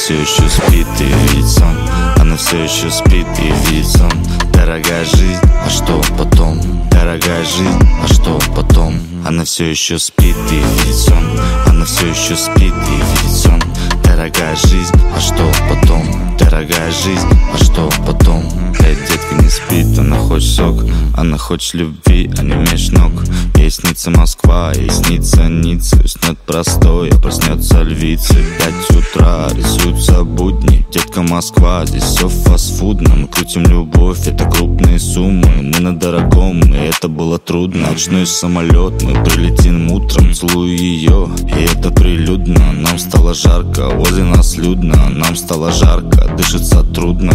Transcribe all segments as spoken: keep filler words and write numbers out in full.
все еще спит и видит сон. Она все еще спит и видит сон. Дорогая жизнь, а что потом? Дорогая жизнь, а что потом? Она все еще спит и видит сон. Она все еще спит и видит сон. Дорогая жизнь, а что потом? Дорогая жизнь, а что потом? Эй, детка не спит, она хочет сок. Она хочет любви, а не меж ног. Ей снится Москва, ей снится Ницца. Уснет простой, а проснется львица. Пять утра, рисуются будни. Детка Москва, здесь все фастфудно. Мы крутим любовь, это крупные суммы. Мы на дорогом, и это было трудно. Ночной самолет, мы прилетим утром. Целую ее, и это прилюдно. Нам стало жарко, возле нас людно. Нам стало жарко, дышится трудно.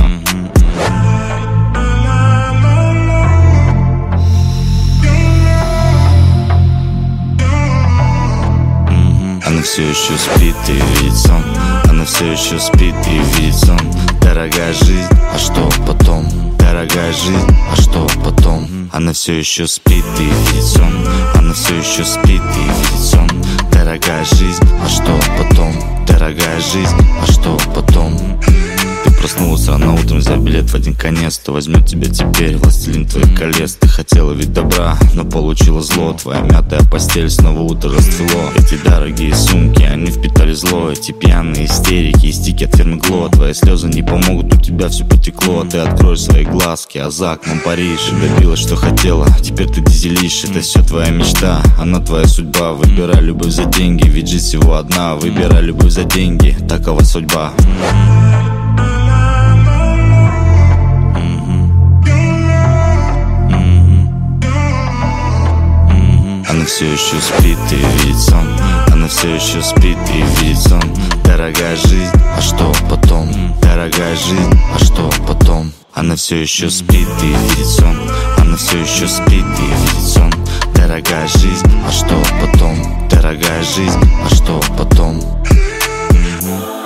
Она все еще спит и видит сон. Она все еще спит и видит сон. Дорогая жизнь, а что потом? Дорогая жизнь, а что потом? Она все еще спит и видит сон. Она все еще спит и видит сон. Дорогая жизнь, а что потом? Дорогая жизнь, а что потом? Ты проснулся рано утром, взял билет в один конец. Кто возьмет тебя теперь, властелин твоих колец? Ты хотела ведь добра, но получила зло. Твоя мятая постель снова утро расцвело. Эти дорогие сумки, они впитали зло. Эти пьяные истерики и стики от фирмы Гло. Твои слезы не помогут, у тебя все потекло. Ты откроешь свои глазки, а за окном Париж. И добилась, что хотела, теперь ты дизелишь. Это все твоя мечта, она твоя судьба. Выбирай любовь за деньги, ведь жизнь всего одна. Выбирай любовь за деньги, такова судьба. Она все еще спит и видит сон. Она все еще спит и видит сон. Дорогая жизнь, а что потом? Дорогая жизнь, а что потом? Она все еще спит и видит сон. Она все еще спит и видит сон. Дорогая жизнь, а что потом? Дорогая жизнь, а что потом?